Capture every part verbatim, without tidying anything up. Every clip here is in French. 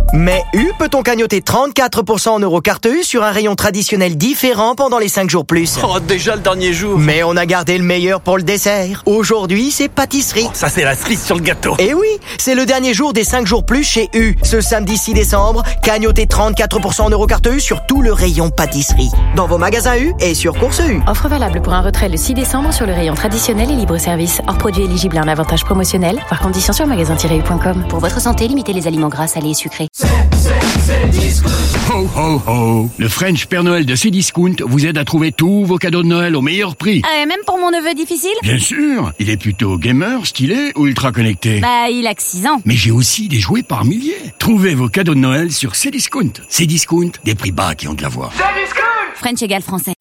Mais U peut-on cagnoter trente-quatre pour cent en euros carte U sur un rayon traditionnel différent pendant les cinq jours plus? Oh, déjà le dernier jour. Mais on a gardé le meilleur pour le dessert. Aujourd'hui, c'est pâtisserie. Oh, ça, c'est la cerise sur le gâteau. Et oui, c'est le dernier jour des cinq jours plus chez U. Ce samedi six décembre, cagnotez trente-quatre pour cent en euros carte U sur tout le rayon pâtisserie. Dans vos magasins U et sur Course U. Offre valable pour un retrait le six décembre sur le rayon traditionnel et libre-service. Hors produit éligible à un avantage promotionnel. Par condition sur magasin tiret u point com. Pour votre santé, limitez les aliments gras, salés et sucrés. Ho ho ho! Le French Père Noël de Cdiscount vous aide à trouver tous vos cadeaux de Noël au meilleur prix. Ah, et même pour mon neveu difficile? Bien sûr! Il est plutôt gamer, stylé ou ultra connecté? Bah, il a que six ans. Mais j'ai aussi des jouets par milliers. Trouvez vos cadeaux de Noël sur Cdiscount. Cdiscount, des prix bas qui ont de la voix. Cdiscount! French égale français.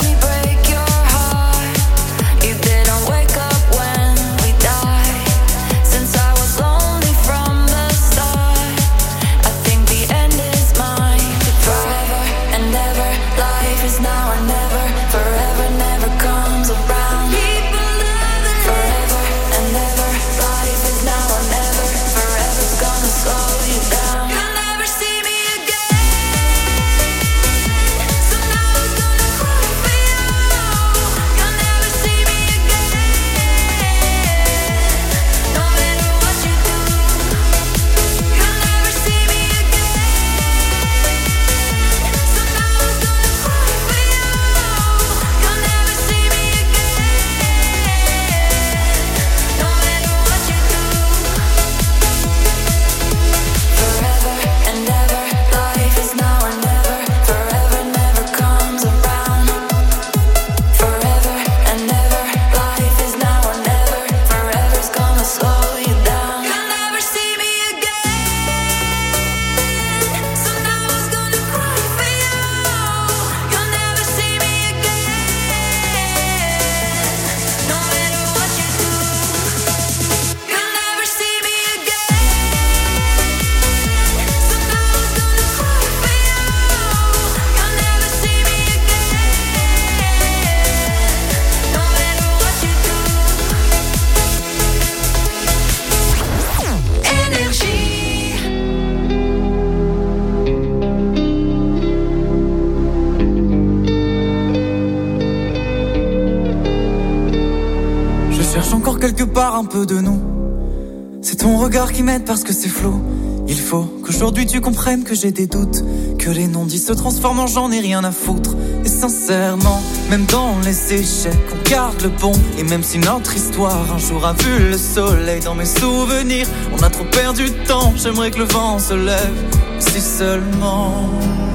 Quelque part un peu de nous. C'est ton regard qui m'aide parce que c'est flou. Il faut qu'aujourd'hui tu comprennes que j'ai des doutes, que les non-dits se transforment en j'en ai rien à foutre. Et sincèrement, même dans les échecs, on garde le bon. Et même si notre histoire un jour a vu le soleil dans mes souvenirs, on a trop perdu de temps, j'aimerais que le vent se lève. Si seulement,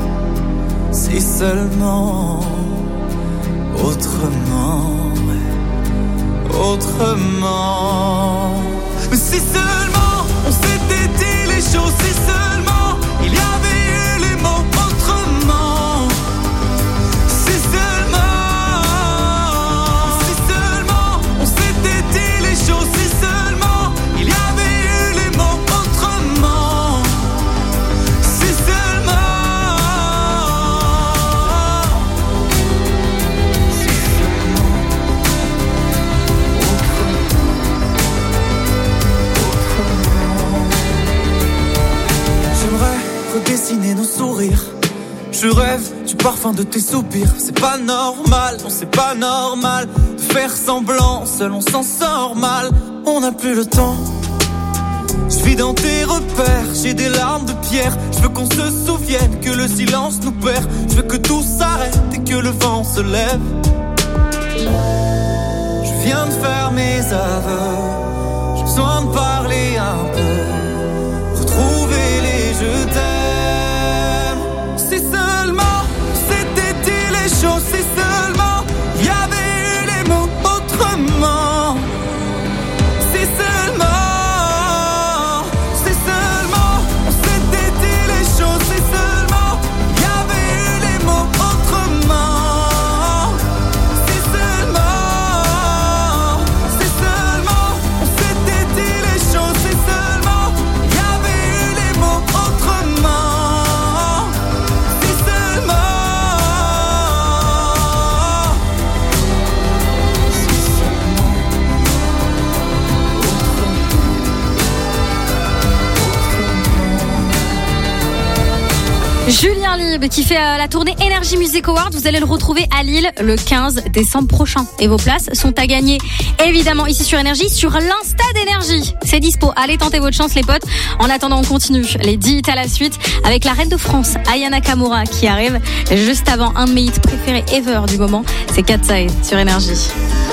si seulement, autrement. Autrement. Mais si seulement on s'était dit les choses, si seulement il y avait eu les mots autrement. Si seulement, si seulement on s'était dit les choses, si seulement il y avait eu les mots autrement. Si seulement. Redessiner nos sourires. Je rêve du parfum de tes soupirs. C'est pas normal, non c'est pas normal de faire semblant, seul on s'en sort mal. On n'a plus le temps. Je vis dans tes repères, j'ai des larmes de pierre. Je veux qu'on se souvienne que le silence nous perd. Je veux que tout s'arrête et que le vent se lève. Je viens de faire mes aveux. J'ai besoin de parler un peu, retrouver les je t'aime. Si seulement c'était dit les choses, si seulement il y avait eu les mots autrement. Si seulement, si seulement on s'était dit les choses, si seulement il y avait eu les mots autrement. Si seulement, si seulement on s'était dit les choses, si seulement Julien Lieb qui fait euh, la tournée Energy Music Awards. Vous allez le retrouver à Lille le quinze décembre prochain. Et vos places sont à gagner évidemment ici sur Énergie, sur l'Insta d'Énergie. C'est dispo. Allez tenter votre chance les potes. En attendant, on continue les dix hits à la suite avec la reine de France, Aya Nakamura, qui arrive juste avant un de mes hits préférés ever du moment. C'est Cat Side sur Énergie.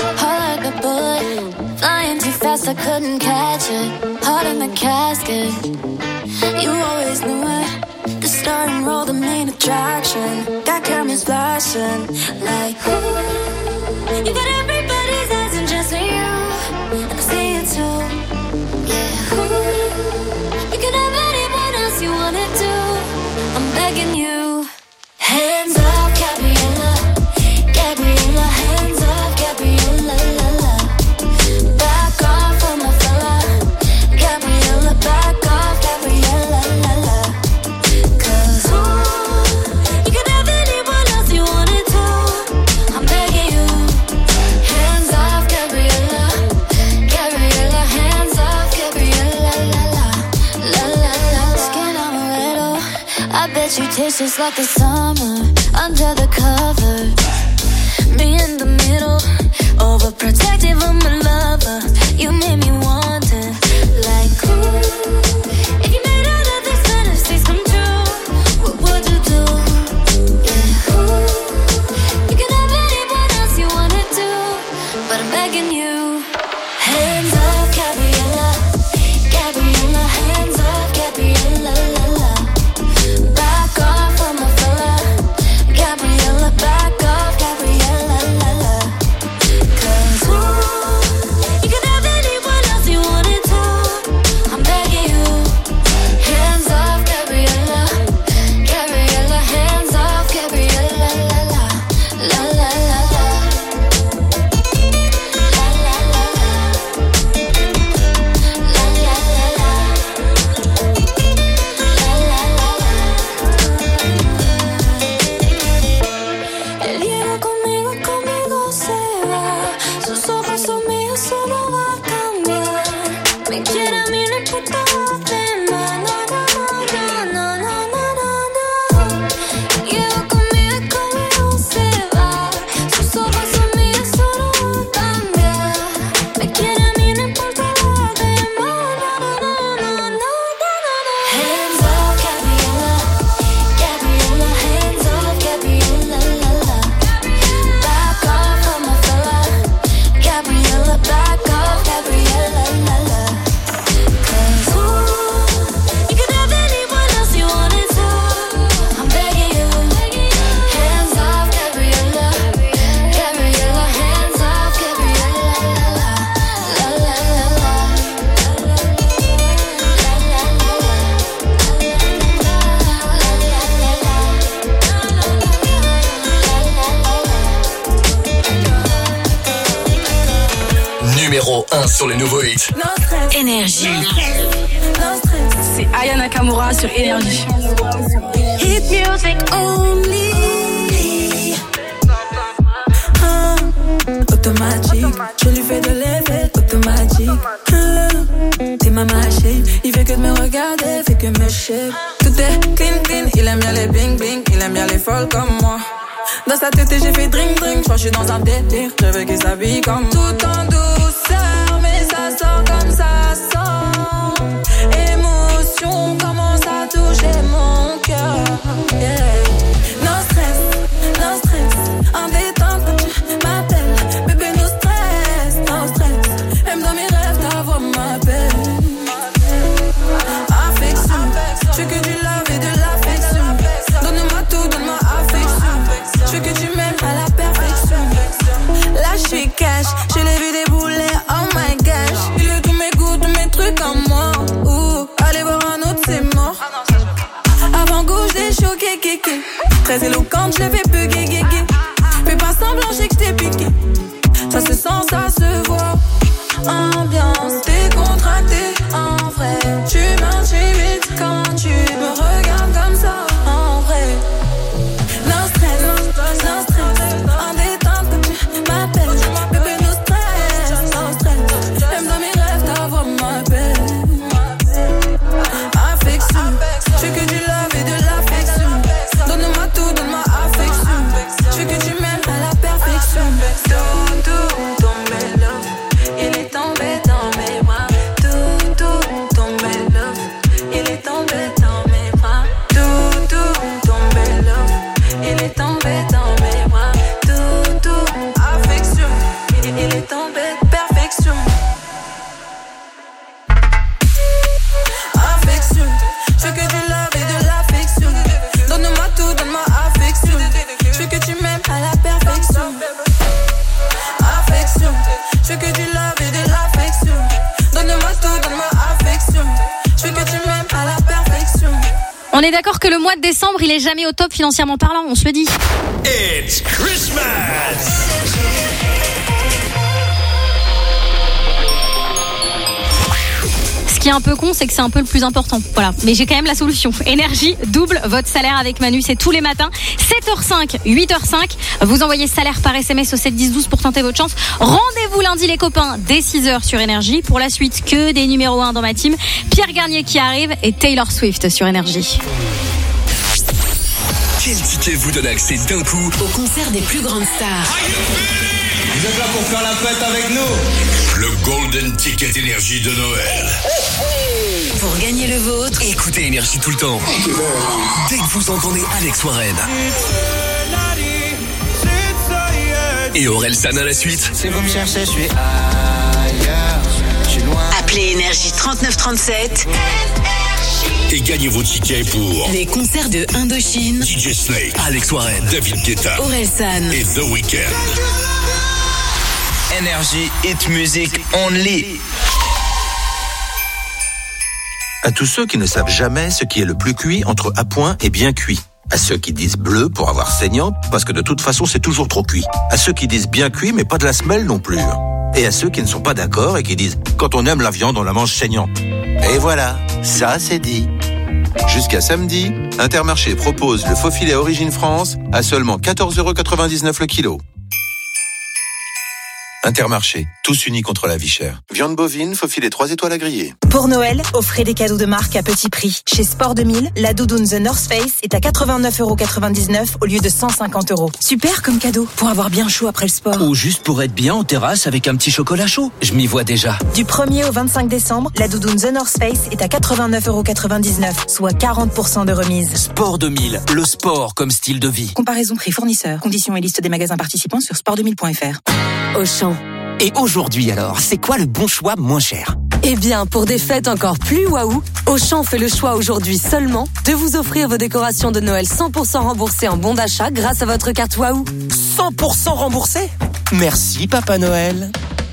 Flying too fast, I couldn't catch it. Heart in the casket. You always knew it. The star and roll, the main attraction. Got cameras flashing like ooh. You got everybody's eyes and just me, you. And I see it too. Yeah. Ooh. You can have anyone else you wanna do. I'm begging you. Hands up, Gabriella. Gabriella, hands up, Gabriella. La, la. Back off on my fella. Gabriella, back off, Gabriella. La, la. Cause ooh, you can have anyone else you wanna do. I'm begging you. Hands off, Gabriella. Gabriella, hands off, Gabriella. La, la. La, la, la. Skin amaretto. I bet you taste just like the summer. Under the covers. Me in the middle, overprotective of my lover. You made me want it, like ooh. If you made all of these fantasies come true, what would you do? Yeah, ooh. You can have anyone else you wanna do, but I'm begging you. Hands off, Gabriella. Gabriella, hands off, Gabriella. La, la. Back off on my fella. Gabriella, back off, Gabriella. La, la. Cause ooh, you can have anyone else you wanna do. I'm begging you. Hands off, Gabriella. Gabriella, hands off, Gabriella. La, la. La, la, la, la. La, la, la, la. La, la, la, la. La, la, la, la. Él viene conmigo, conmigo se va. Sus ojos son míos, solo va a cambiar. Me quiere a mí, no importa lo demás. No, no, no, no, no, no, no, no. Lleva conmigo, conmigo se va. Sus ojos son míos, solo va a cambiar. Me quiere a mí, no importa lo demás. No, no, no, no, no, no. Hands off, Gabriella. Gabriella, hands off, Gabriella. La, la. Back off on my fella. Gabriella, back off, Gabriella. La, la. Cause ooh, you can have anyone else you wanna do. I'm begging you. Hands off, Gabriella. Gabriella, hands off, Gabriella. La, la. La, la, la, la. La, la, la, Numéro un sur les nouveaux hits. Énergie. C'est Aya Nakamura sur Énergie. Hit music only. Ah, automatique, je lui fais de l'effet automatique. Ah, t'es ma machine, il fait que de me regarder, fait que me shape. Tout est clean clean, il aime bien les bling bling, il aime bien les folles comme moi. Dans sa tête j'ai fait drink drink, je crois que je suis dans un délire, je veux qu'il s'habille comme tout en douceur, mais ça sort comme ça sort. Émotion commence à toucher mon cœur. Yeah. No stress, no stress, en détente quand tu m'appelles. Bébé no stress, no stress, même dans mes rêves ta voix m'appelle. Affection, je veux que du love et de l'affection. Donne-moi tout, donne-moi affection. Je veux que tu m'aimes à la perfection. Là je suis cash, je l'ai vu débouler, oh my gosh. Il veut tous mes goûts, tous mes trucs en moi. Ouh, allez voir un autre c'est mort. Avant-goût je l'ai choqué, kéké. Très éloquente, je l'ai fait bugger, guégué. Fais pas semblant, j'ai que je t'ai piqué. Ça se sent, ça se voit. Ambiance décontractée, en vrai. Tu m'intimides quand tu me regardes comme ça, en vrai. No stress, no stress, en détente quand tu m'appelles. Bébé no stress, no stress, même dans mes rêves ta voix m'appelle. Affection, je veux que du love et de l'affection. est d'accord que le mois de décembre, il est jamais au top financièrement parlant, on se le dit. It's Christmas. Ce qui est un peu con, c'est que c'est un peu le plus important. Voilà. Mais j'ai quand même la solution. Énergie double votre salaire avec Manu. C'est tous les matins. sept heures cinq, huit heures cinq. Vous envoyez salaire par S M S au sept dix douze pour tenter votre chance. Rendez-vous lundi les copains dès six heures sur Énergie. Pour la suite, que des numéros un dans ma team. Pierre Garnier qui arrive et Taylor Swift sur Énergie. Quel ticket vous donne accès d'un coup au concert des plus grandes stars? Vous êtes là pour faire la fête avec nous? Le Golden Ticket Énergie de Noël. Pour gagner le vôtre, écoutez Énergie tout le temps. Dès que vous entendez Alex Warren et Orelsan à la suite. Si vous me cherchez, je suis ailleurs. Je suis loin. Appelez Énergie trente-neuf trente-sept et gagnez vos tickets pour les concerts de Indochine, D J Snake, Alex Warren, David Guetta, Orelsan et The Weeknd. Énergie Hit Music Only. À tous ceux qui ne savent jamais ce qui est le plus cuit entre à point et bien cuit. À ceux qui disent bleu pour avoir saignant, parce que de toute façon c'est toujours trop cuit. À ceux qui disent bien cuit mais pas de la semelle non plus. Et à ceux qui ne sont pas d'accord et qui disent quand on aime la viande on la mange saignante. Et voilà, ça c'est dit. Jusqu'à samedi, Intermarché propose le faux filet Origine France à seulement quatorze euros quatre-vingt-dix-neuf le kilo. Intermarché, tous unis contre la vie chère. Viande bovine, faux filet trois étoiles à griller. Pour Noël, offrez des cadeaux de marque à petit prix. Chez Sport deux mille, la doudoune The North Face est à quatre-vingt-neuf euros quatre-vingt-dix-neuf au lieu de cent cinquante euros. Super comme cadeau, pour avoir bien chaud après le sport. Ou juste pour être bien en terrasse avec un petit chocolat chaud. Je m'y vois déjà. Du premier au vingt-cinq décembre, la doudoune The North Face est à quatre-vingt-neuf euros quatre-vingt-dix-neuf, soit quarante pour cent de remise. Sport deux mille, le sport comme style de vie. Comparaison prix fournisseur. Conditions et liste des magasins participants sur sport deux mille point f r. Auchan. Et aujourd'hui alors, c'est quoi le bon choix moins cher? Eh bien, pour des fêtes encore plus waouh, Auchan fait le choix aujourd'hui seulement de vous offrir vos décorations de Noël cent pour cent remboursées en bon d'achat grâce à votre carte Waouh. cent pour cent remboursé? Merci Papa Noël.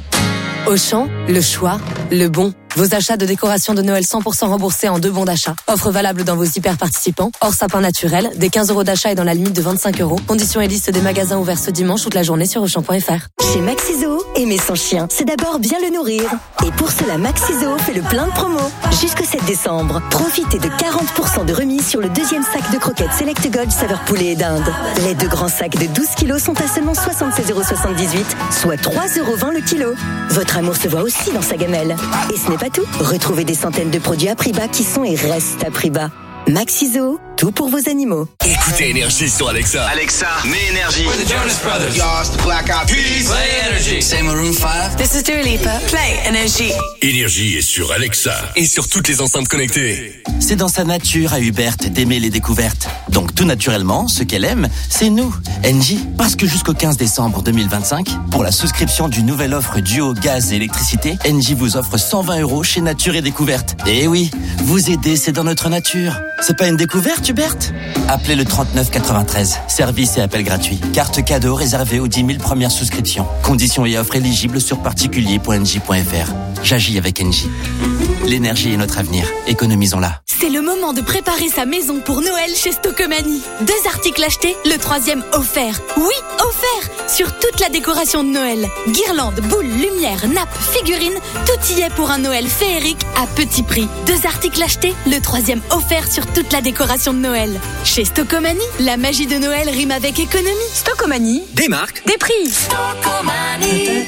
Auchan, le choix, le bon. Vos achats de décorations de Noël cent pour cent remboursés en deux bons d'achat. Offre valable dans vos hyper participants. Hors sapin naturel, des quinze euros d'achat et dans la limite de vingt-cinq euros. Conditions et liste des magasins ouverts ce dimanche toute la journée sur auchan point f r. Chez Maxiso, aimer son chien, c'est d'abord bien le nourrir. Et pour cela, Maxiso fait le plein de promos. Jusqu'au sept décembre, profitez de quarante pour cent de remise sur le deuxième sac de croquettes Select Gold saveur poulet et dinde. Les deux grands sacs de douze kilos sont à seulement soixante-seize euros soixante-dix-huit, soit trois euros vingt le kilo. Votre amour se voit aussi dans sa gamelle. Et ce n'est pas tout. Retrouvez des centaines de produits à prix bas qui sont et restent à prix bas. Maxiso, tout pour vos animaux. Écoutez Énergie sur Alexa. Alexa, mets Énergie. We're the Jonas Brothers. Y'all, it's the Black Eyed Peas. Play Énergie. C'est Maroon five. This is Dua Lipa. Play Énergie. Énergie est sur Alexa et sur toutes les enceintes connectées. C'est dans sa nature à Hubert d'aimer les découvertes. Donc tout naturellement, ce qu'elle aime, c'est nous, Engie. Parce que jusqu'au quinze décembre deux mille vingt-cinq, pour la souscription d'une nouvelle offre duo gaz et électricité, Engie vous offre cent vingt euros chez Nature et Découverte. Et oui, vous aider, c'est dans notre nature. C'est pas une découverte, Hubert? Appelez le trente-neuf quatre-vingt-treize. Service et appel gratuit. Carte cadeau réservée aux dix mille premières souscriptions. Conditions et offres éligibles sur particulier point engie point f r. J'agis avec Engie. L'énergie est notre avenir. Économisons-la. C'est le moment de préparer sa maison pour Noël chez Stocomanie. Deux articles achetés, le troisième offert. Oui, offert sur toute la décoration de Noël. Guirlandes, boules, lumière, nappes, figurines, tout y est pour un Noël féerique à petit prix. Deux articles achetés, le troisième offert sur toute la décoration de Noël. Chez Stocomanie, la magie de Noël rime avec économie. Stocomanie, des marques, des prix. Stocomanie.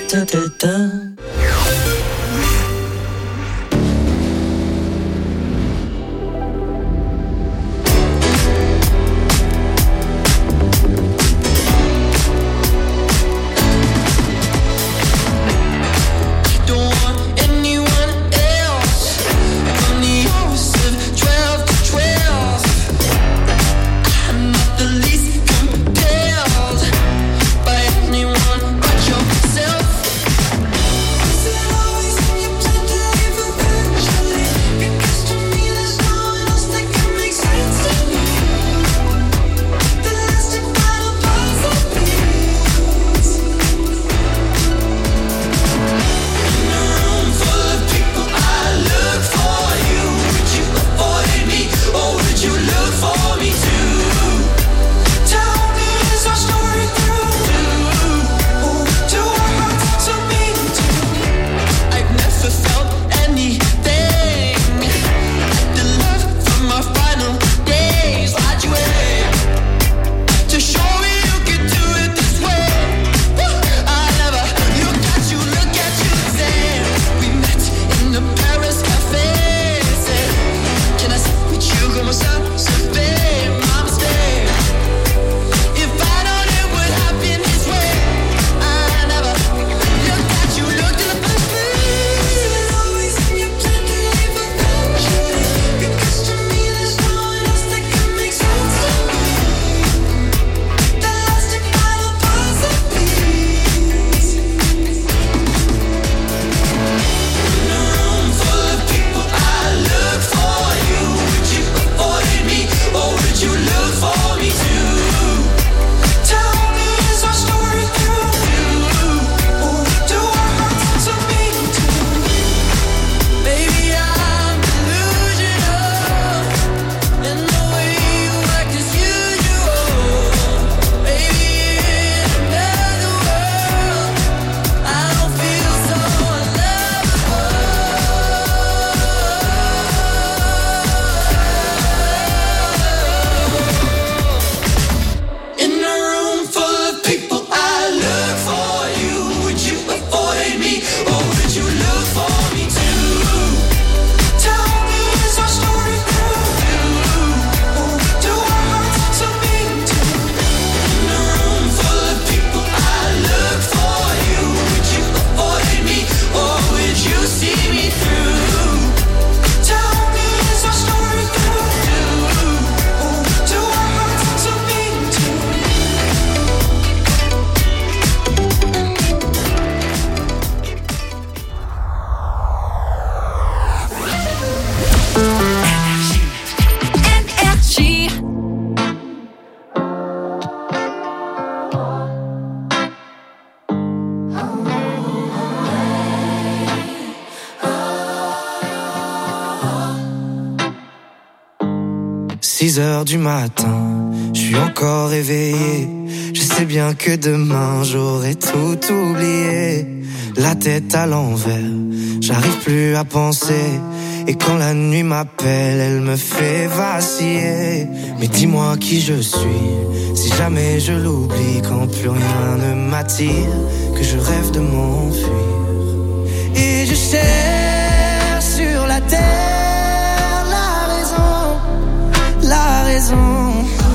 six heures du matin, je suis encore éveillé. Je sais bien que demain j'aurai tout oublié. La tête à l'envers, j'arrive plus à penser. Et quand la nuit m'appelle, elle me fait vaciller. Mais dis-moi qui je suis, si jamais je l'oublie. Quand plus rien ne m'attire, que je rêve de m'enfuir. Et je cherche sur la terre la raison, la raison,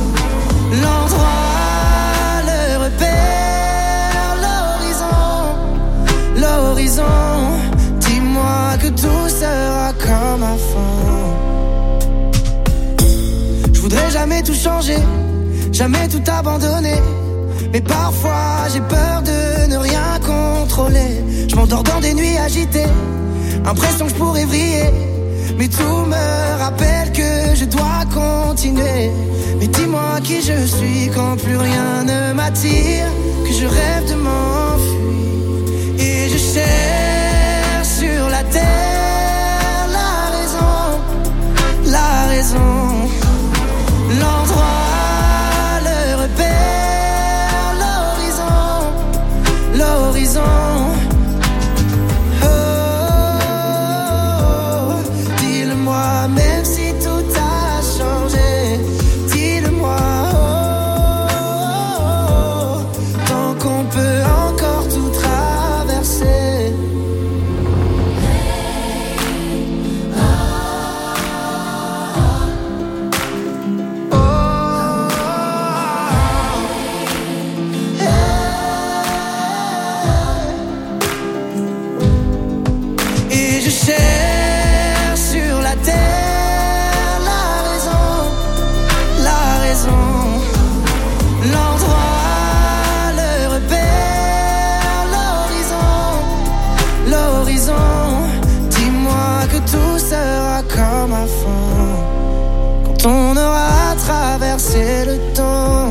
l'endroit, le repère, l'horizon, l'horizon. Dis-moi que tout sera comme avant. Je voudrais jamais tout changer, jamais tout abandonner. Mais parfois j'ai peur de ne rien contrôler. Je m'endors dans des nuits agitées, impression que je pourrais vriller. Mais tout me rappelle que je dois continuer. Mais dis-moi qui je suis quand plus rien ne m'attire, que je rêve de m'enfuir. Et je cherche sur la terre la raison, la raison, l'endroit, le repère, l'horizon, l'horizon. Oh, dis-le-moi même si tout a changé. Dis-le-moi, oh, tant qu'on peut encore tout traverser. Et je cherche sur la terre la raison, la raison, l'endroit, le repère, l'horizon, l'horizon. Dis-moi que tout sera comme avant, quand on aura traversé le temps.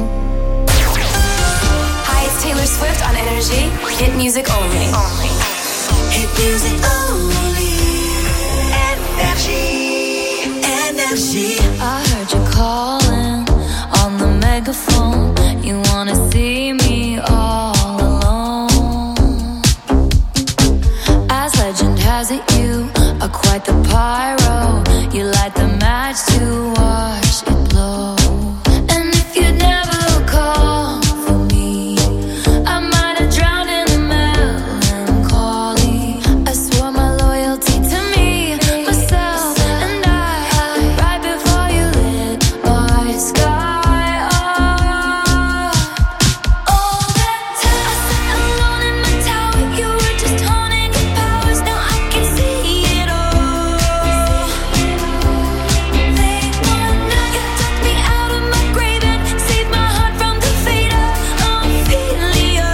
Hi, it's Taylor Swift on Energy. Hit music only. Hit music only. Energy. Energy. I heard you calling on the megaphone. You wanna see me all alone. As legend has it, you are quite the pyro. You light the match to watch it blow. And if you'd never call for me, I might have drowned in the melancholy. I swore my loyalty to me, myself, and I, right before you lit my sky up. All that time I sat alone in my tower, you were just honing your powers. Now I can see it all. Late one night, you took me out of my grave and saved my heart from the fate of Ophelia.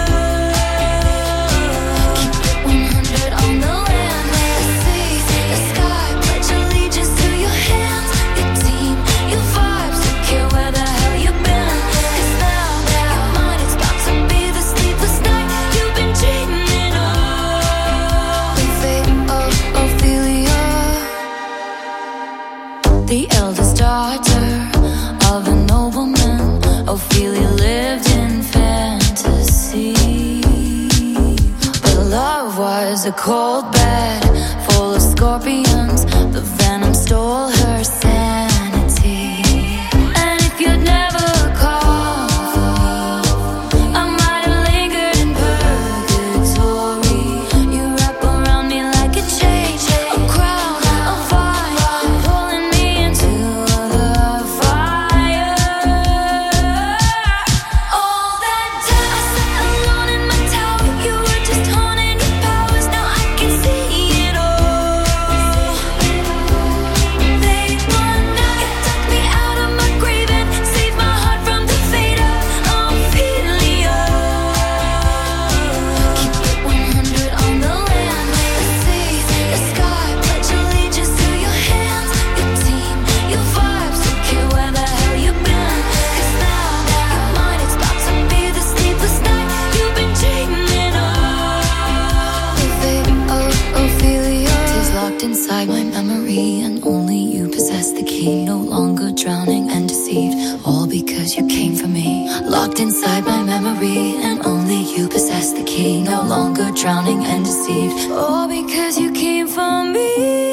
Keep it one hundred on the land, the sea, the sky. Pledge allegiance to your hands, your team, your vibes. Don't care where the hell you've been. 'Cause now your mind is about to be the sleepless night you've been dreaming of. The fate of Ophelia, the eldest daughter of a nobleman. Ophelia lived in fantasy, but love was a cold bed full of scorpions. The venom stole her sanity. And if you'd never call for me, I might have lingered in purgatory. You wrap around me like a chain, a crown, a vine, pulling me into the fire. All that time I sat alone in my tower, you were just honing your powers. Now I can see deceived, all because you came for me. Locked inside my memory, and only you possess the key. No longer drowning and deceived, all because you came for me.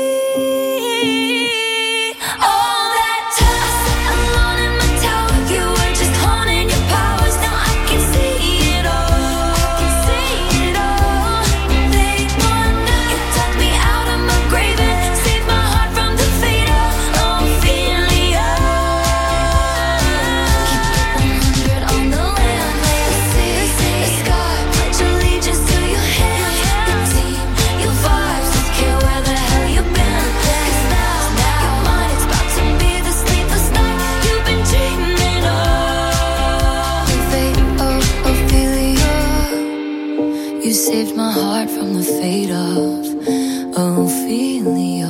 Saved my heart from the fate of Ophelia.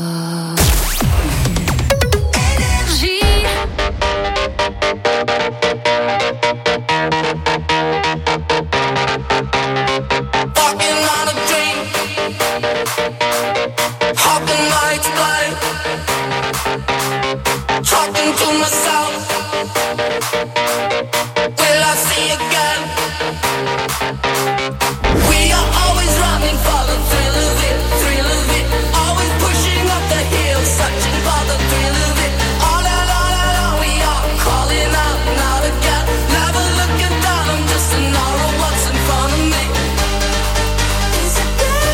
Walking on a dream, hoping I explain, talking to myself. Will I see again? We are always running for the thrill of it, thrill of it. Always pushing up the hill, searching for the thrill of it. All along, all along, we are calling out, not again. Never looking down, I'm just an hour of what's in front of me. Is it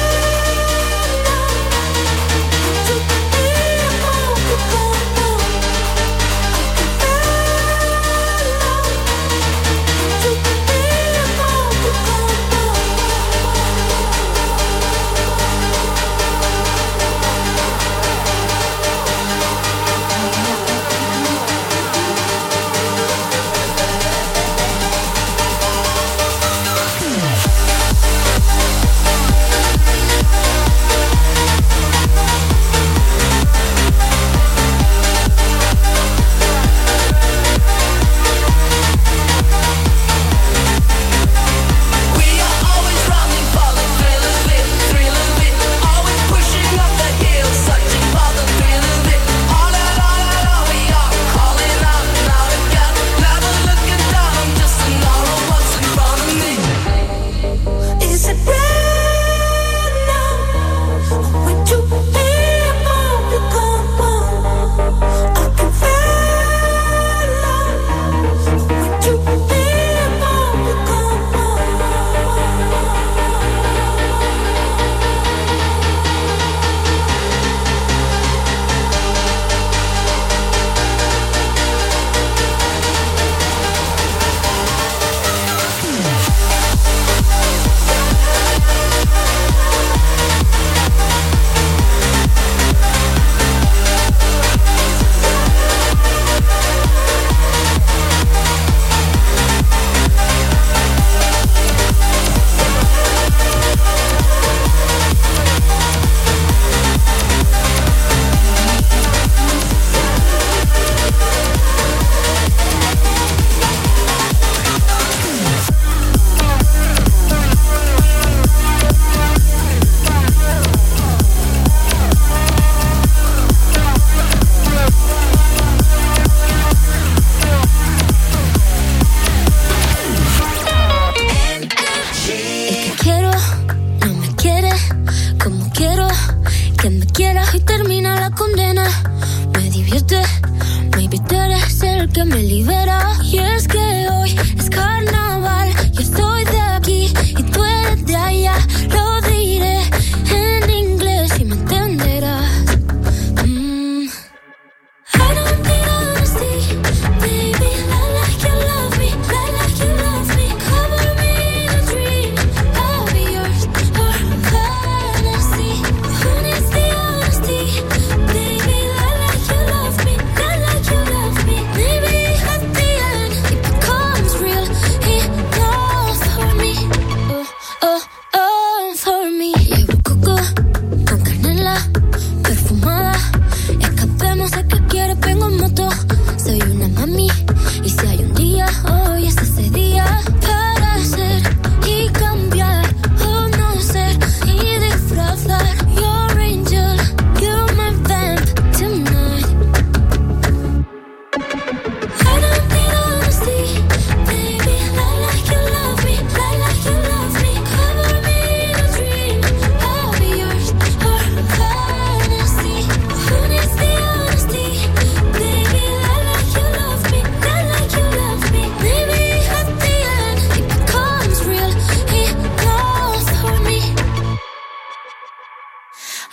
que me libera. Y es que hoy es carnaval. Yo soy de aquí y tú eres de allá. Lo diré en inglés y me entenderás. Mm. I don't need honesty, baby. I like you love me, I like you love me. Cover me in a dream, I'll be yours for fantasy. Who needs the honesty, baby? I like you love me, I like you love me. Maybe at the end it becomes real.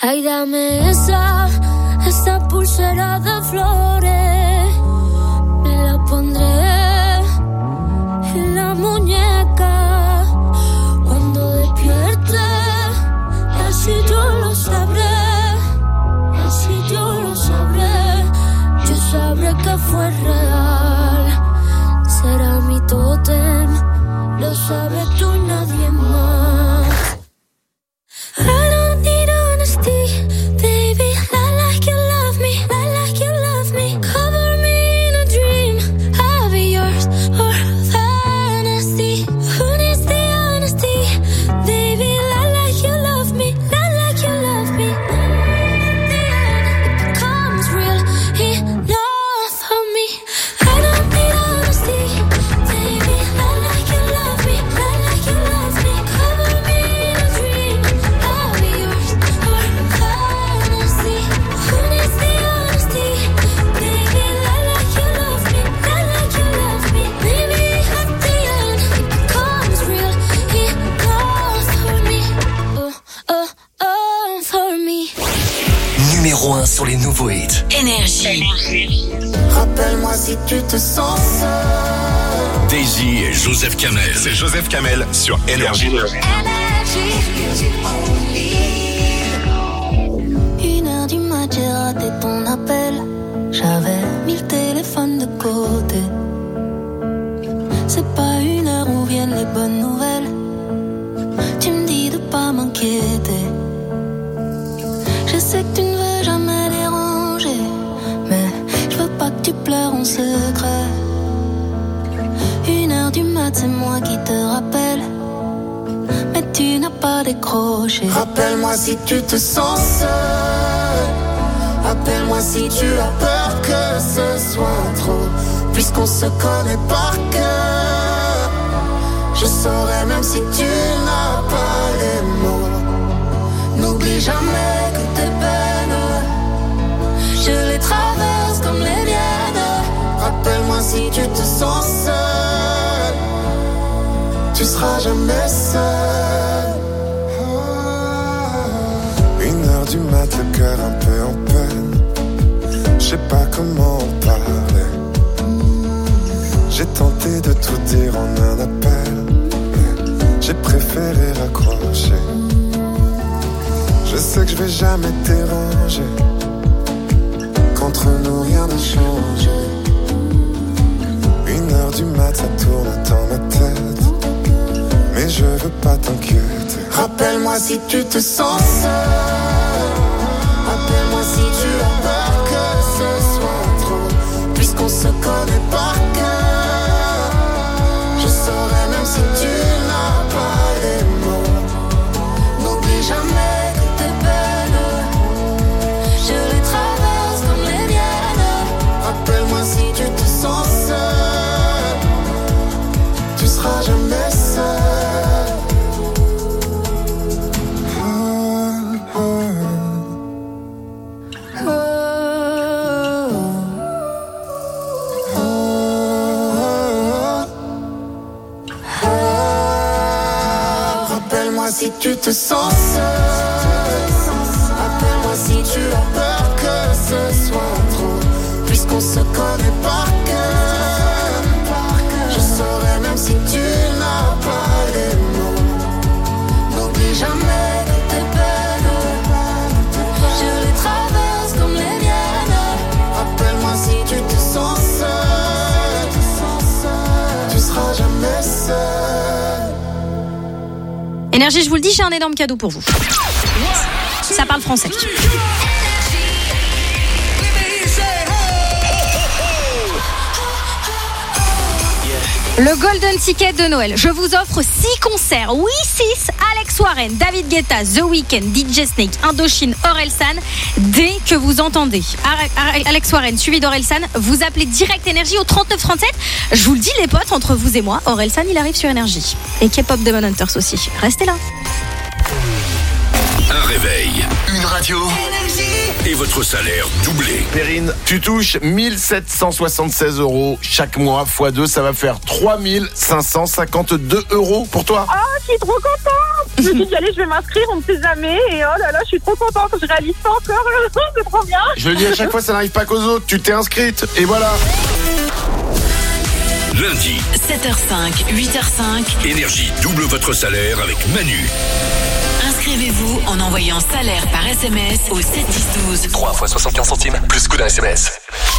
Ay, dame esa, esa pulsera de flores. Me la pondré en la muñeca cuando despierte. Así yo lo sabré, así yo lo sabré. Yo sabré que fue real. Será mi tótem, lo sabes tú y nadie más. I don't need honesty, baby. Lie like you love me, lie like you love me. Cover me in a dream, I'll be yours or fantasy. Who needs the honesty, baby? Lie like you love me, lie like you love me. At the end, it becomes real enough for me. I don't need honesty, baby. Lie like you love me, lie like you love me. Cover me in a dream, I'll be yours or fantasy. Who needs the honesty, baby? Lie like you love me, lie like you love me. Maybe at the end it becomes real enough for me. Oh, oh, oh, for me. Numéro un sur les nouveaux hits. Énergie. Rappelle-moi si tu te sens seul. Daisy et Joseph Kamel. C'est Joseph Kamel sur Énergie. Une heure du mat, j'ai raté ton appel. J'avais mis le téléphone de côté. C'est pas une heure où viennent les bonnes nouvelles. Tu me dis de pas m'inquiéter. Je sais que tu ne veux jamais déranger, mais je veux pas que tu pleures en secret. Une heure du mat, c'est moi qui te rappelle, mais tu n'as pas décroché. Rappelle-moi si tu te sens seul. Appelle-moi si tu as peur que ce soit trop. Puisqu'on se connaît par cœur, je saurais même si tu n'as pas les mots. N'oublie jamais que tes peines, je les traverse comme les miennes. Rappelle-moi si tu te sens seul, tu seras jamais seul. Une heure du mat, le cœur un peu en peine. Je sais pas comment en parler. J'ai tenté de tout dire en un appel, mais j'ai préféré raccrocher. Je sais que je vais jamais te déranger, qu'entre nous rien n'a changé. Une heure du mat, ça tourne dans ma tête, mais je veux pas t'inquiéter. Rappelle-moi si tu te sens seul. Appelle-moi si tu as peur que ce soit trop. Puisqu'on se connaît par cœur, je saurais même si tu n'as pas les mots. N'oublie jamais que tes peines, je les traverse comme les miennes. Rappelle-moi si tu te sens seul, tu seras jamais seul. Si tu te sens seul, appelle-moi si tu as peur que ce soit trop. Puisqu'on se connaît par cœur, je saurais même si tu n'as pas les mots. N'oublie jamais que tes peines, je les traverse comme les miennes. Rappelle-moi si tu te sens seul, tu seras jamais seul. Énergie, je vous le dis, j'ai un énorme cadeau pour vous. Ça parle français. Le Golden Ticket de Noël. Je vous offre six concerts. Oui, six. Alex Warren, David Guetta, The Weeknd, D J Snake, Indochine, Orelsan. Dès que vous entendez Alex Warren suivi d'Orelsan, vous appelez direct Énergie au trente-neuf trente-sept. Je vous le dis, les potes, entre vous et moi, Orelsan, il arrive sur Énergie. Et K-pop Demon Hunters aussi. Restez là. Un réveil, une radio et votre salaire doublé. Perrine, tu touches mille sept cent soixante-seize euros chaque mois, fois deux, ça va faire trois mille cinq cent cinquante-deux euros pour toi. Oh, je suis trop contente. Je me suis dit, allez, je vais m'inscrire, on ne sait jamais. Et oh là là, je suis trop contente. Je réalise pas encore. C'est trop bien. Je le dis à chaque fois, ça n'arrive pas qu'aux autres. Tu t'es inscrite et voilà. Lundi, sept heures cinq, huit heures cinq. Énergie double votre salaire avec Manu. Inscrivez-vous en envoyant salaire par S M S au sept dix douze. trois fois soixante-quinze centimes, plus coup d'un S M S.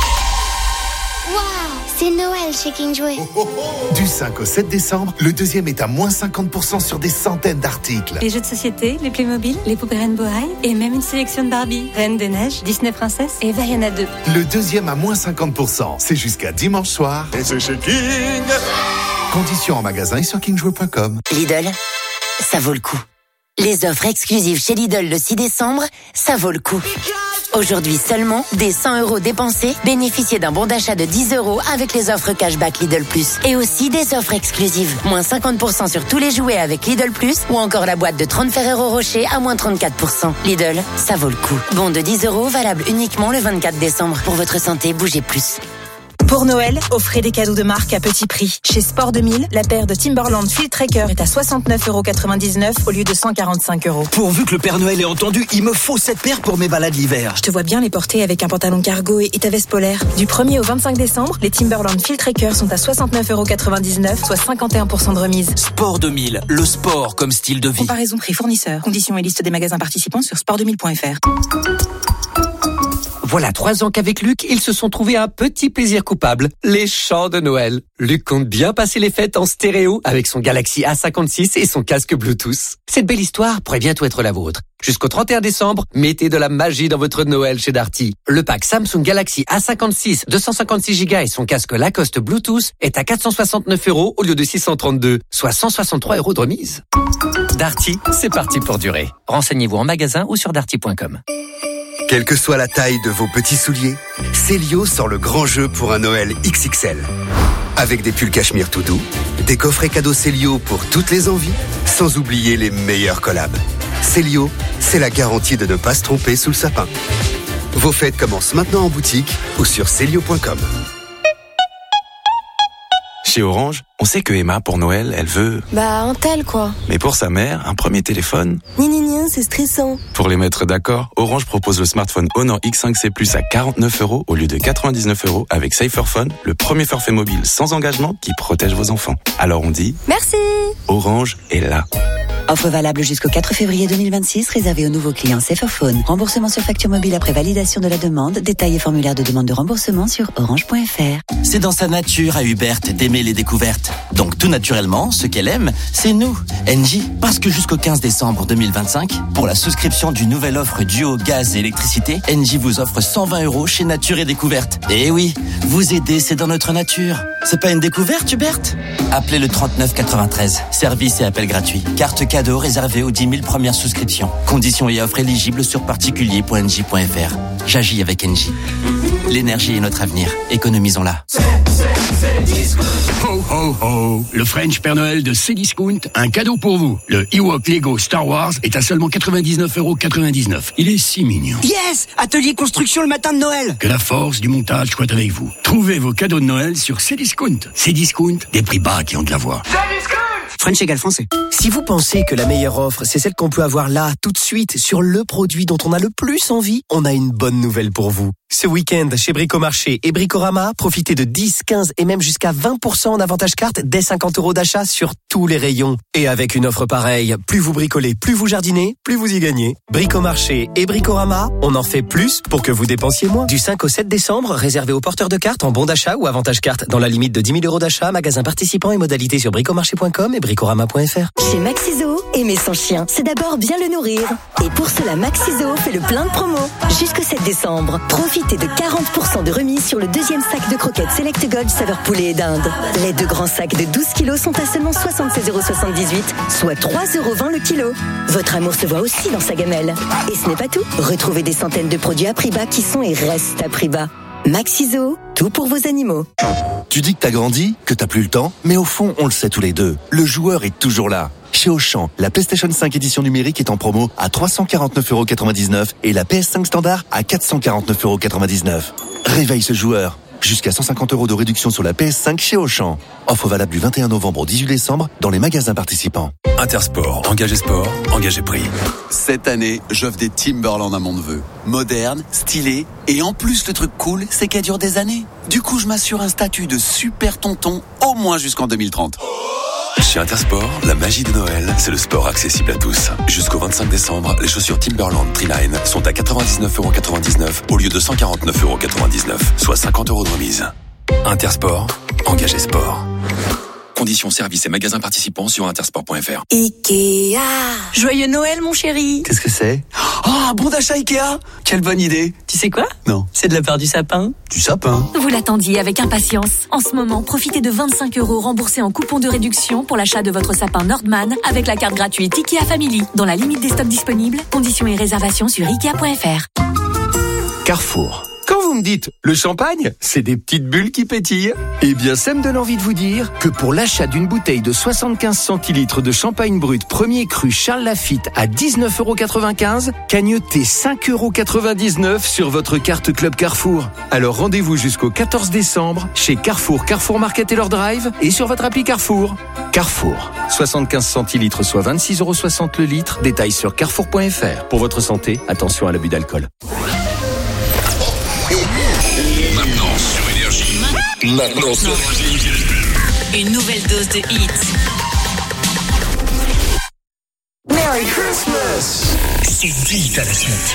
Waouh, c'est Noël chez King Jouet. Du cinq au sept décembre, le deuxième est à moins cinquante pour cent sur des centaines d'articles. Les jeux de société, les Playmobil, les poupées Rainbow High et même une sélection de Barbie, Reine des Neiges, Disney Princesse et Vaiana deux. Le deuxième à moins cinquante pour cent, c'est jusqu'à dimanche soir. Et c'est chez King. Conditions en magasin et sur king jouet point com. Lidl, ça vaut le coup. Les offres exclusives chez Lidl le six décembre, ça vaut le coup. Aujourd'hui seulement, dès cent euros dépensés, bénéficiez d'un bon d'achat de dix euros avec les offres cashback Lidl Plus. Et aussi des offres exclusives. Moins cinquante pour cent sur tous les jouets avec Lidl Plus ou encore la boîte de trente Ferrero Rocher à moins trente-quatre pour cent. Lidl, ça vaut le coup. Bon de dix euros, valable uniquement le vingt-quatre décembre. Pour votre santé, bougez plus. Pour Noël, offrez des cadeaux de marque à petit prix. Chez Sport deux mille, la paire de Timberland Field Tracker est à soixante-neuf euros quatre-vingt-dix-neuf au lieu de cent quarante-cinq euros. Pourvu que le Père Noël ait entendu, il me faut cette paire pour mes balades l'hiver. Je te vois bien les porter avec un pantalon cargo et ta veste polaire. Du premier au vingt-cinq décembre, les Timberland Field Tracker sont à soixante-neuf euros quatre-vingt-dix-neuf, soit cinquante et un pour cent de remise. Sport deux mille, le sport comme style de vie. Comparaison prix fournisseur. Conditions et liste des magasins participants sur sport deux mille point f r. Voilà trois ans qu'avec Luc, ils se sont trouvés un petit plaisir coupable, les chants de Noël. Luc compte bien passer les fêtes en stéréo avec son Galaxy A cinquante-six et son casque Bluetooth. Cette belle histoire pourrait bientôt être la vôtre. Jusqu'au trente et un décembre, mettez de la magie dans votre Noël chez Darty. Le pack Samsung Galaxy A cinquante-six, deux cent cinquante-six gigas et son casque Lacoste Bluetooth est à quatre cent soixante-neuf euros au lieu de six cent trente-deux, soit cent soixante-trois euros de remise. Darty, c'est parti pour durer. Renseignez-vous en magasin ou sur darty point com. Quelle que soit la taille de vos petits souliers, Célio sort le grand jeu pour un Noël X X L. Avec des pulls cachemire tout doux, des coffrets cadeaux Célio pour toutes les envies, sans oublier les meilleurs collabs. Célio, c'est la garantie de ne pas se tromper sous le sapin. Vos fêtes commencent maintenant en boutique ou sur célio point com. Chez Orange, on sait que Emma, pour Noël, elle veut... Bah, un tel, quoi. Mais pour sa mère, un premier téléphone. Ni ni ni, c'est stressant. Pour les mettre d'accord, Orange propose le smartphone Honor X cinq C Plus à quarante-neuf euros au lieu de quatre-vingt-dix-neuf euros avec Saferphone, le premier forfait mobile sans engagement qui protège vos enfants. Alors on dit... Merci. Orange est là. Offre valable jusqu'au quatre février deux mille vingt-six, réservée aux nouveaux clients Saferphone. Remboursement sur facture mobile après validation de la demande. Détails et formulaire de demande de remboursement sur orange point f r. C'est dans sa nature à Hubert d'aimer les découvertes. Donc tout naturellement, ce qu'elle aime, c'est nous, Engie. Parce que jusqu'au quinze décembre deux mille vingt-cinq, pour la souscription d'une nouvelle offre duo gaz et électricité, Engie vous offre cent vingt euros chez Nature et Découverte. Et oui, vous aider, c'est dans notre nature. C'est pas une découverte, Hubert? Appelez le trente-neuf quatre-vingt-treize. Service et appel gratuit. Carte cadeau réservée aux dix mille premières souscriptions. Conditions et offres éligibles sur particulier point engie point f r. J'agis avec Engie. L'énergie est notre avenir. Économisons-la. Ho ho ho! Le French Père Noël de Cdiscount, un cadeau pour vous. Le Ewok Lego Star Wars est à seulement quatre-vingt-dix-neuf euros quatre-vingt-dix-neuf. Il est si mignon. Yes! Atelier construction le matin de Noël. Que la force du montage soit avec vous. Trouvez vos cadeaux de Noël sur Cdiscount. Cdiscount, des prix bas qui ont de la voix. French égale français. Si vous pensez que la meilleure offre, c'est celle qu'on peut avoir là, tout de suite, sur le produit dont on a le plus envie, on a une bonne nouvelle pour vous. Ce week-end, chez Bricomarché et Bricorama, profitez de dix, quinze et même jusqu'à vingt pour cent en avantage carte dès cinquante euros d'achat sur tous les rayons. Et avec une offre pareille, plus vous bricolez, plus vous jardinez, plus vous y gagnez. Bricomarché et Bricorama, on en fait plus pour que vous dépensiez moins. Du cinq au sept décembre, réservé aux porteurs de cartes en bon d'achat ou avantage carte dans la limite de dix mille euros d'achat, magasin participant et modalités sur bricomarché point com et bricorama point f r. Chez Maxiso, aimer son chien, c'est d'abord bien le nourrir. Et pour cela, Maxiso fait le plein de promos. Jusqu'au sept décembre, profitez de quarante pour cent de remise sur le deuxième sac de croquettes Select Gold saveur poulet et dinde. Les deux grands sacs de douze kilos sont à seulement soixante-seize euros soixante-dix-huit, soit trois euros vingt le kilo. Votre amour se voit aussi dans sa gamelle. Et ce n'est pas tout. Retrouvez des centaines de produits à prix bas qui sont et restent à prix bas. Maxiso, tout pour vos animaux. Tu dis que t'as grandi, que t'as plus le temps, mais au fond, on le sait tous les deux. Le joueur est toujours là. Chez Auchan, la PlayStation cinq édition numérique est en promo à trois cent quarante-neuf euros quatre-vingt-dix-neuf et la P S cinq standard à quatre cent quarante-neuf euros quatre-vingt-dix-neuf. Réveille ce joueur. Jusqu'à cent cinquante euros de réduction sur la P S cinq chez Auchan. Offre valable du vingt et un novembre au dix-huit décembre dans les magasins participants. Intersport, engagé sport, engagé prix. Cette année, j'offre des Timberland à mon neveu. Moderne, stylé, et en plus le truc cool, c'est qu'elle dure des années. Du coup, je m'assure un statut de super tonton au moins jusqu'en deux mille trente. Chez Intersport, la magie de Noël, c'est le sport accessible à tous. Jusqu'au vingt-cinq décembre, les chaussures Timberland Treeline sont à quatre-vingt-dix-neuf euros quatre-vingt-dix-neuf au lieu de cent quarante-neuf euros quatre-vingt-dix-neuf, soit cinquante euros de remise. Intersport, engagé sport. Conditions, services et magasins participants sur intersport point f r. Ikea. Joyeux Noël, mon chéri. Qu'est-ce que c'est? Oh, un bon d'achat Ikea. Quelle bonne idée. Tu sais quoi? Non. C'est de la part du sapin. Du sapin? Vous l'attendiez avec impatience. En ce moment, profitez de vingt-cinq euros remboursés en coupon de réduction pour l'achat de votre sapin Nordman avec la carte gratuite Ikea Family. Dans la limite des stocks disponibles, conditions et réservations sur ikea point f r. Carrefour. Quand vous me dites le champagne, c'est des petites bulles qui pétillent. Eh bien, ça me donne envie de vous dire que pour l'achat d'une bouteille de soixante-quinze centilitres de champagne brut premier cru Charles Lafite à dix-neuf euros quatre-vingt-quinze, cagnotez cinq euros quatre-vingt-dix-neuf sur votre carte Club Carrefour. Alors rendez-vous jusqu'au quatorze décembre chez Carrefour, Carrefour Market et leur drive et sur votre appli Carrefour. Carrefour, soixante-quinze centilitres soit vingt-six euros soixante le litre. Détails sur carrefour point f r. Pour votre santé, attention à l'abus d'alcool. Maintenant sur Énergie. Maintenant sur Énergie. Une nouvelle dose de hits. Merry Christmas. C'est dit à la suite.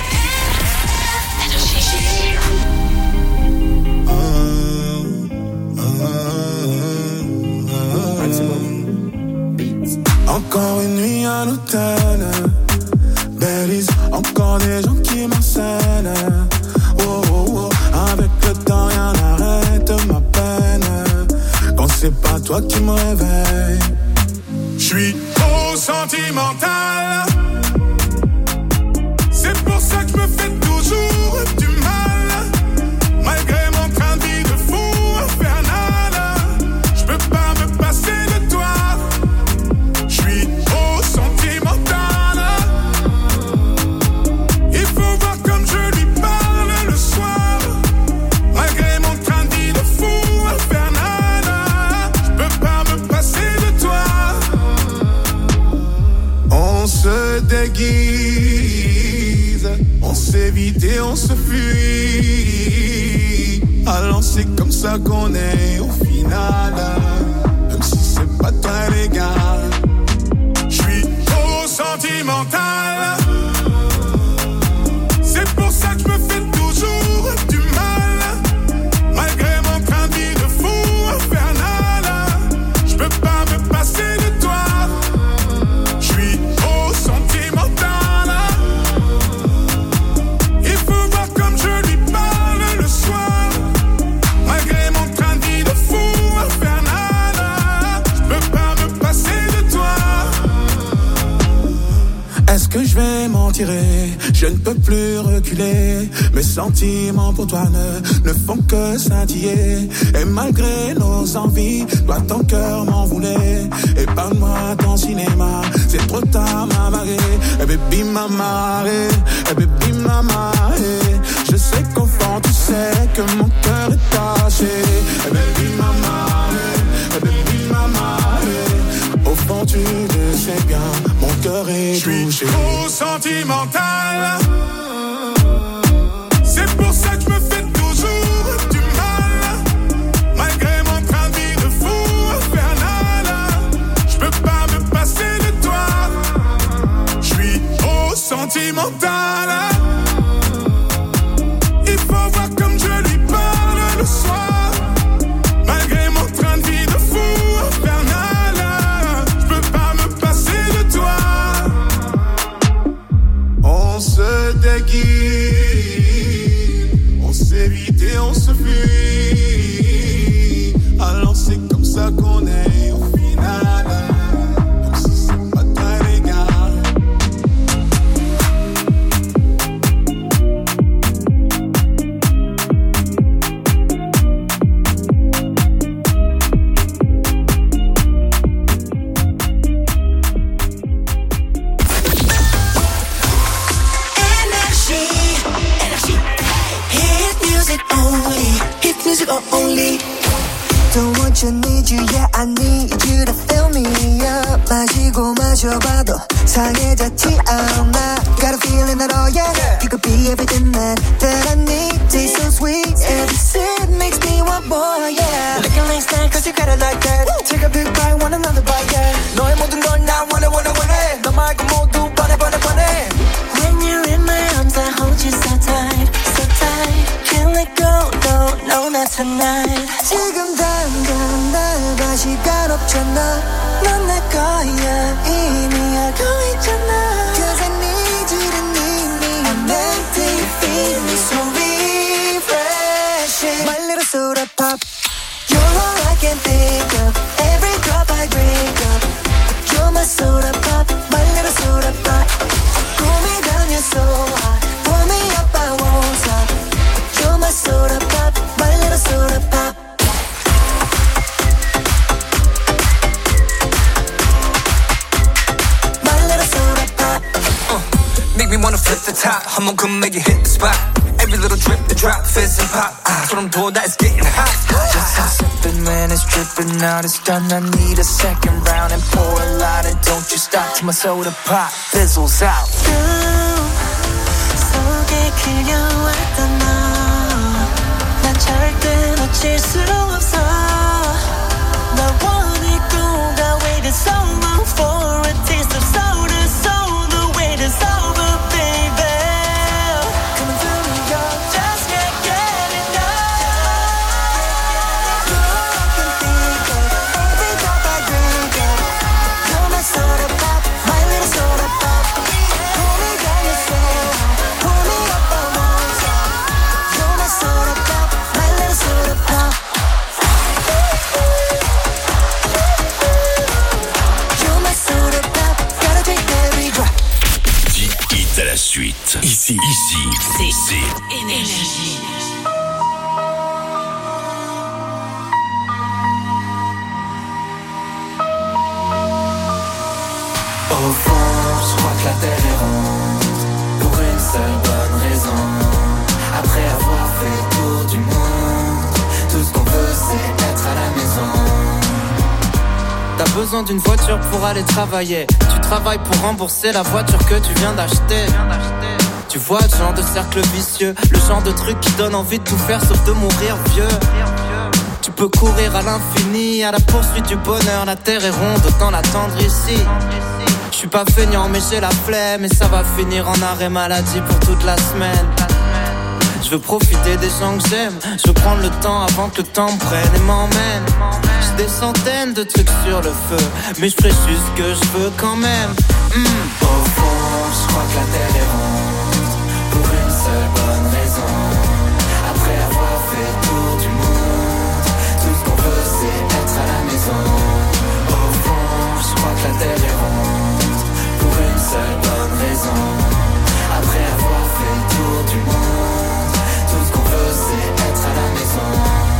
Encore une nuit à l'hôtel, Belize, encore des gens qui m'enseignent. Oh, oh, oh. Avec le temps, rien n'arrête ma peine. Quand c'est pas toi qui me réveille, j'suis trop sentimental. C'est pour ça que je me fais toujours du mal. Malgré mon train de vie de fou infernal, j'peux pas me passer de toi. J'suis trop sentimental. Il faut voir comme je lui parle le soir. Malgré mon train de vie de fou infernal, j'peux pas me passer de toi. On se déguise, on s'évite et on se fuit. Alors c'est comme ça qu'on est au final. Même si c'est pas très légal, j'suis trop sentimental. C'est pour ça que je me fais toujours du mal. Malgré mon train de vie de fou infernal, j'peux pas me passer de toi. J'suis trop sentimental. Il faut voir comme je lui parle le soir. Malgré mon train de vie de fou infernal, j'peux pas me passer de toi. Est-ce que je vais m'en tirer? Je ne peux plus reculer. Mes sentiments pour toi ne, ne font que scintiller. Et malgré nos envies, toi ton cœur m'en voulait. Et parle-moi ton cinéma, c'est trop tard m'a marré. Et baby m'a marré, et baby m'a marré. Je sais qu'au fond tu sais que mon cœur est taché. Et baby m'a marré, et baby m'a marré. Au fond tu le sais bien, mon cœur est touché. Je suis trop sentimental. C'est pour ça que je me fais toujours du mal. Malgré mon train de vie de fou infernal, j'peux pas me passer de toi. J'suis trop sentimental. Il faut voir comme je lui parle le soir. Malgré mon only. Don't want you, need you, yeah I need you to fill me up. 마시고 마셔봐도 상해졌지 않아. Got a feeling that oh yeah, yeah. You could be everything that, that I need. Taste so sweet, every sip makes me want more, yeah. Looking like snack cause you got it like that. Take a big bite, want another bite, yeah. 너의 모든 걸 나 원해 원해 원해. 너 말고 모두 뻔해 뻔해 뻔해. When you're in my arms I hold you so tight, so tight. Can't let go, no, no, not tonight. 지금 당장 날 봐 시간 없잖아. 넌 내 거야 이미 알고 있잖아. Cause I need you to need me. I'm empty, feed me so refreshing. My little soda pop. You're all I can think of. Every drop I drink up. You're my soda pop, my little soda pop. Pull me down, you're so hot. Pull me up, I won't stop. You're my soda pop, my little soda pop. My little soda pop. Uh, make me wanna flip the top. 한번 come make it hit the spot. Every little drip, the drop, fizz and pop. 소름 돋아, it's getting hot. Just stop sipping when it's dripping out. It's done, I need a second round and pour a lot. And don't you stop till my soda pop fizzles out. 속에 그려왔던 너. 난 절대 놓칠 수 없어. 나 원해 가 waited so long for a taste of soda. So the wait is over, baby. Coming through me, yo, just can't get enough. You're all I can think of. Every drop I drink up. You're my soda pop, my little soda pop. Pull me down, you're so hot. Pull me up, I won't stop. You're my soda pop, my little soda pop. You're my soda pop, gotta drink every drop. dix hits à la suite. Ici, ici, c'est Énergie. Au fond, je crois que la terre est ronde. Pour une seule bonne raison. Après avoir fait le tour du monde, tout ce qu'on veut c'est être à la maison. T'as besoin d'une voiture pour aller travailler. Tu travailles pour rembourser la voiture que tu viens d'acheter. Tu vois le genre de cercle vicieux, le genre de truc qui donne envie de tout faire sauf de mourir vieux. Tu peux courir à l'infini, à la poursuite du bonheur. La terre est ronde, autant l'attendre ici. Je suis pas feignant mais j'ai la flemme. Et ça va finir en arrêt maladie pour toute la semaine. Je veux profiter des gens que j'aime. Je veux prendre le temps avant que le temps me prenne et m'emmène. J'ai des centaines de trucs sur le feu, mais je ferai juste ce que je veux quand même. mmh. Au fond, je crois que la terre est ronde. Pour une seule bonne raison. Après avoir fait le tour du monde, tout ce qu'on veut c'est être à la maison. Au fond, je crois que la terre est ronde. Pour une seule bonne raison. Après avoir fait le tour du monde, tout ce qu'on veut c'est être à la maison.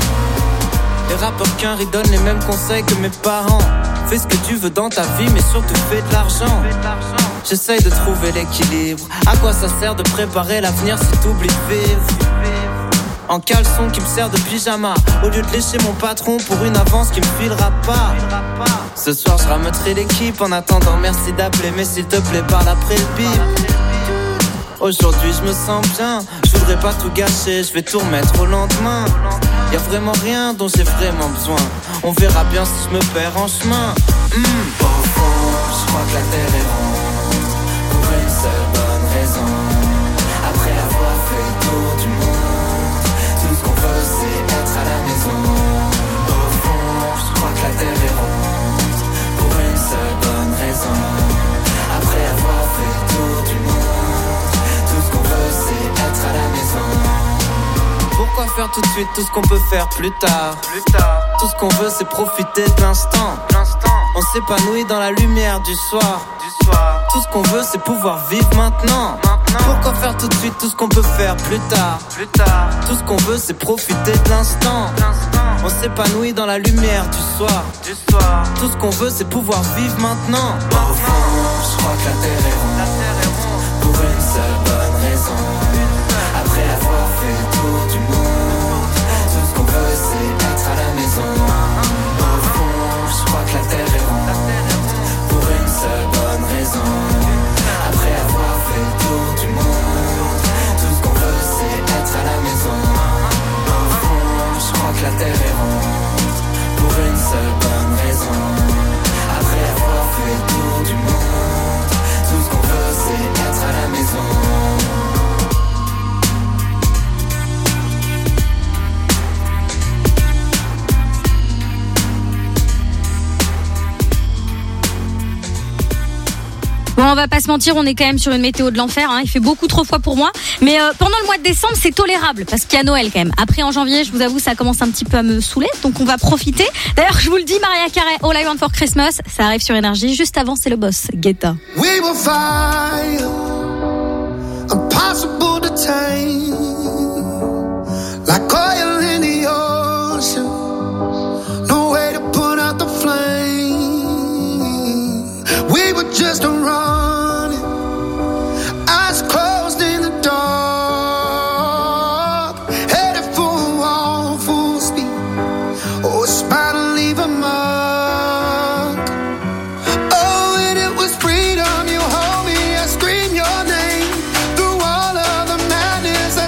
Les rappeurs qu'un riz donnent les mêmes conseils que mes parents. Fais ce que tu veux dans ta vie mais surtout fais de l'argent. J'essaye de trouver l'équilibre. À quoi ça sert de préparer l'avenir si t'oublies de vivre? En caleçon qui me sert de pyjama, au lieu de lécher mon patron pour une avance qui me filera pas. Ce soir je rameuterai l'équipe. En attendant merci d'appeler, mais s'il te plaît parle après le bip. Aujourd'hui je me sens bien, je voudrais pas tout gâcher, je vais tout remettre au lendemain. Y'a vraiment rien dont j'ai vraiment besoin. On verra bien si je me perds en chemin. mmh. Au fond, je crois que la terre est ronde. Pour une seule bonne raison. Après avoir fait le tour du monde, tout ce qu'on veut c'est être à la maison. Au fond, je crois que la terre est ronde. Pour une seule bonne raison. Après avoir fait le tour du monde, tout ce qu'on veut c'est être à la maison. Pourquoi faire tout de suite tout ce qu'on peut faire plus tard? Plus tard. Tout ce qu'on veut c'est profiter de l'instant. L'instant. On s'épanouit dans la lumière du soir. Du soir. Tout ce qu'on veut c'est pouvoir vivre maintenant. Maintenant. Pourquoi faire tout de suite tout ce qu'on peut faire plus tard? Plus tard. Tout ce qu'on veut c'est profiter de l'instant. L'instant. On s'épanouit dans la lumière du soir. Du soir. Tout ce qu'on veut c'est pouvoir vivre maintenant. Au fond, je crois que la terre est ronde. La terre est ronde. Pour une seule bonne raison. Après avoir fait le tour du monde, tout ce qu'on veut c'est Bon, on va pas se mentir, on est quand même sur une météo de l'enfer, hein. Il fait beaucoup trop froid pour moi. Mais euh, pendant le mois de décembre, c'est tolérable parce qu'il y a Noël quand même. Après, en janvier, je vous avoue, ça commence un petit peu à me saouler. Donc, on va profiter. D'ailleurs, je vous le dis, Mariah Carey, All I Want for Christmas, ça arrive sur Énergie. Juste avant, c'est le boss, Guetta. We will fight, impossible to tame, like oil in the ocean, no way to put out the flame. We were just running, eyes closed in the dark, headed for a wall, full speed. Oh, a smile to leave a mark. Oh, and it was freedom. You hold me, I scream your name through all of the madness.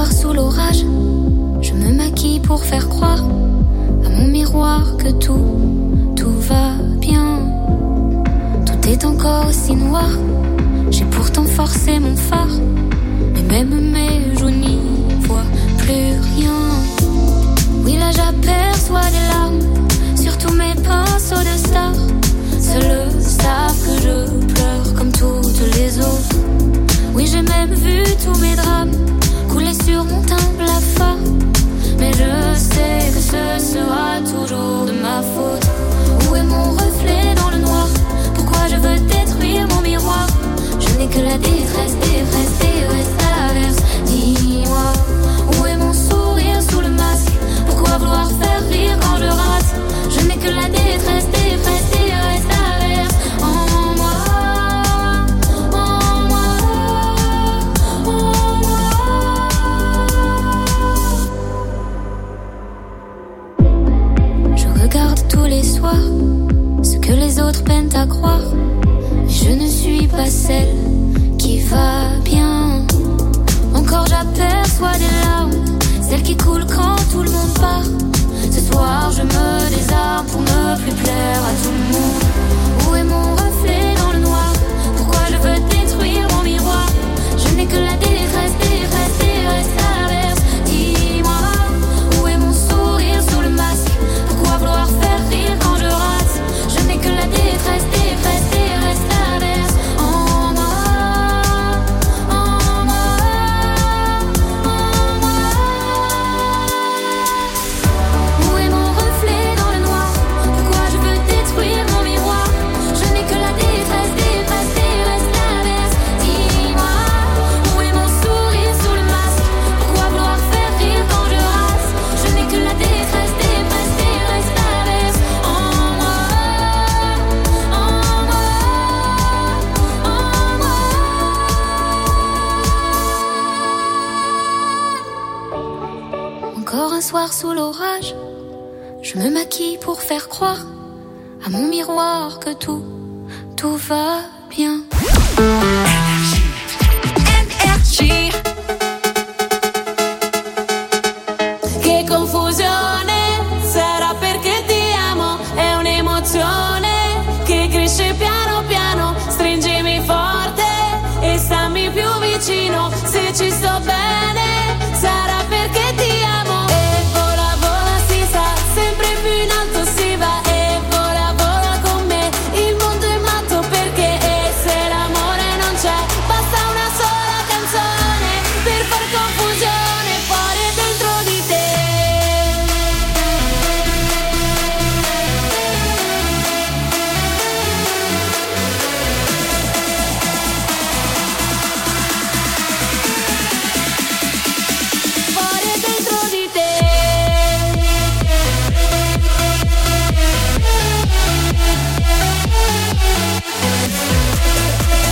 soir sous l'orage, je me maquille pour faire croire à mon miroir que tout, tout va bien. Tout est encore aussi noir, j'ai pourtant forcé mon phare, mais même mes joues n'y voient plus rien. Oui là j'aperçois des larmes sur tous mes pinceaux de stars. Seuls savent que je pleure comme toutes les autres. Oui j'ai même vu tous mes drames couler sur mon teint blafard. Mais je sais que ce sera toujours de ma faute. Où est mon reflet dans le noir? Pourquoi je veux détruire mon miroir? Je n'ai que la détresse, détresse, détresse à l'inverse. Dis-moi, où est mon sourire sous le masque? Pourquoi vouloir faire rire quand je rate? Je n'ai que la détresse, détresse, détresse à l'inverse. En moi, en moi, en moi. Je regarde tous les soirs ce que les autres peinent à croire. Je ne suis pas celle qui va bien. Encore j'aperçois des larmes, celles qui coulent quand tout le monde part. Ce soir je me désarme pour ne plus plaire à tout le monde. Où est mon reflet dans le noir? Pourquoi je veux détruire mon miroir? Je n'ai que la détresse, détresse, détresse à l'inverse. Dis-moi, où est mon sourire sous le masque? Pourquoi vouloir faire rire quand je rate? Je n'ai que la détresse, détresse, détresse à l'inverse. En moi, en moi, en moi. Où est mon reflet dans le noir? Pourquoi je veux détruire mon miroir? Je n'ai que la détresse, détresse, détresse à l'inverse. Dis-moi, où est mon sourire sous le masque? Pourquoi vouloir faire rire quand je rate? Je n'ai que la détresse, détresse, détresse à l'inverse. En moi, en moi, en moi. Encore un soir sous l'orage, je me maquille pour faire croire à mon miroir que tout, tout va bien.